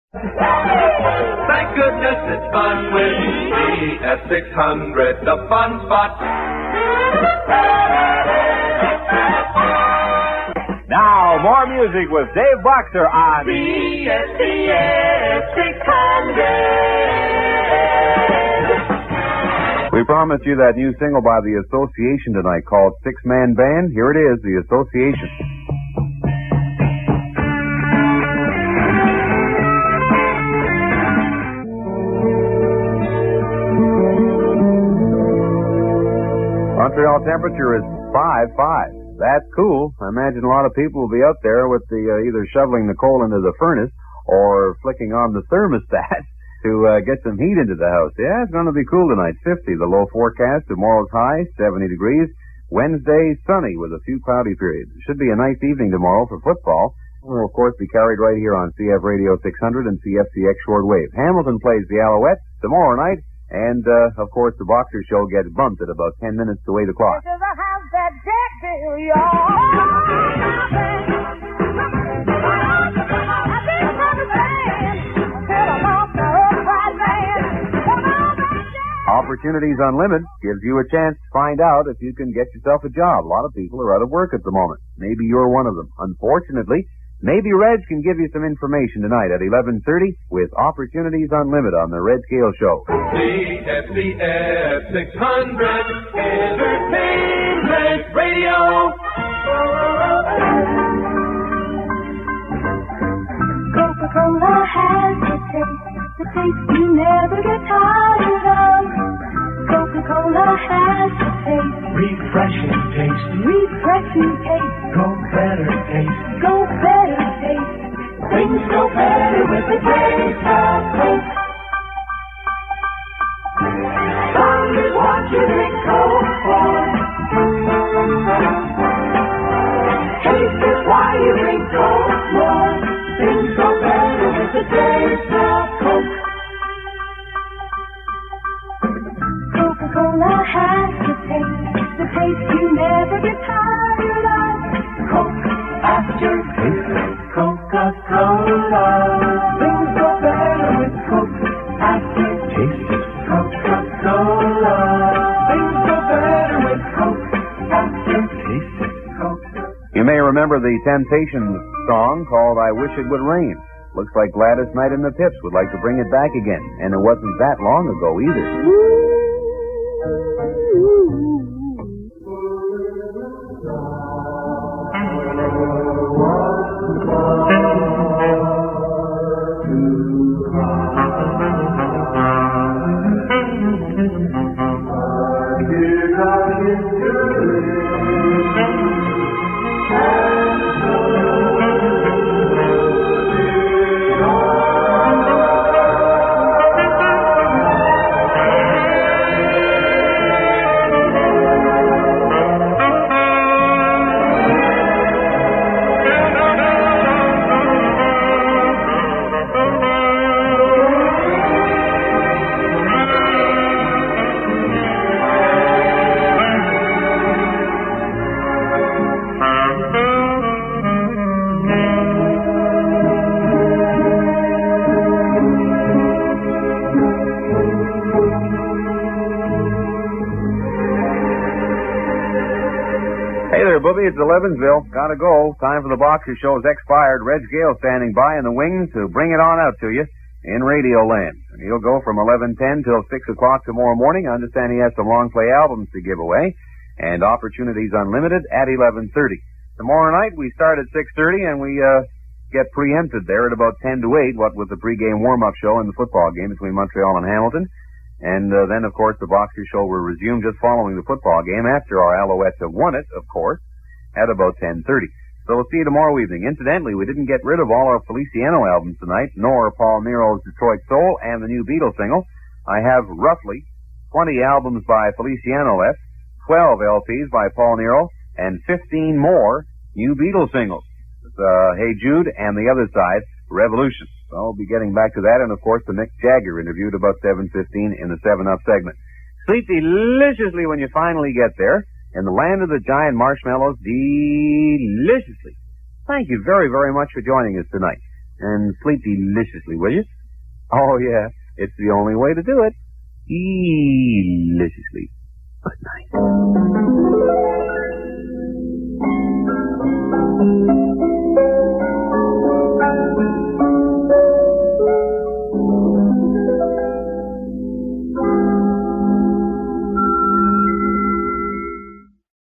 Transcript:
Thank goodness it's fun with BS600, the fun spot. Now, more music with Dave Boxer on BS600. We promised you that new single by the Association tonight called Six Man Band. Here it is, the Association. Montreal temperature is 5.5. That's cool. I imagine a lot of people will be out there with the either shoveling the coal into the furnace or flicking on the thermostat to get some heat into the house. Yeah, it's going to be cool tonight. 50, the low forecast. Tomorrow's high, 70 degrees. Wednesday, sunny with a few cloudy periods. It should be a nice evening tomorrow for football. We'll, of course, be carried right here on CF Radio 600 and CFCX shortwave. Hamilton plays the Alouettes tomorrow night. And, of course, the Boxer Show gets bumped at about 10 minutes to 8 o'clock. Opportunities Unlimited gives you a chance to find out if you can get yourself a job. A lot of people are out of work at the moment. Maybe you're one of them. Unfortunately, maybe Reg can give you some information tonight at 11:30 with Opportunities Unlimited on the Red Scale Show. CFCF 600 Entertainment Radio. Coca-Cola has the taste you never get tired of. Coca-Cola has the taste, refreshing taste, go better taste. Things go better with the taste of Coke. Some is what you drink Coke for. Taste is why you drink Coke more. Things go better with the taste of Coke. Coca-Cola has the taste you never get tired of. Coke after taste, Coca-Cola. Things go better with Coke after taste, Coca-Cola. Things go better with Coke after taste, Coca-Cola. You may remember the Temptations song called I Wish It Would Rain. Looks like Gladys Knight and the Pips would like to bring it back again. And it wasn't that long ago either. Booby, it's Evansville. Gotta go. Time for the Boxer Show's expired. Reg Gale standing by in the wings to bring it on out to you in Radio Land. And he'll go from 11:10 till 6 o'clock tomorrow morning. I understand he has some long play albums to give away. And Opportunities Unlimited at 11:30. Tomorrow night we start at 6:30 and we get preempted there at about 10 to 8, what with the pregame warm-up show and the football game between Montreal and Hamilton. And then, of course, the Boxer Show will resume just following the football game after our Alouettes have won it, of course, at about 10:30. So we'll see you tomorrow evening. Incidentally, we didn't get rid of all our Feliciano albums tonight, nor Paul Nero's Detroit Soul and the new Beatles single. I have roughly 20 albums by Feliciano left, 12 LPs by Paul Nero, and 15 more new Beatles singles. Hey Jude and the other side, Revolution. So I'll be getting back to that, and of course the Mick Jagger interviewed about 7:15 in the 7-Up segment. Sleep deliciously when you finally get there. In the land of the giant marshmallows, deliciously. Thank you very, very much for joining us tonight. And sleep deliciously, will you? Oh, yeah. It's the only way to do it. Deliciously. Good night.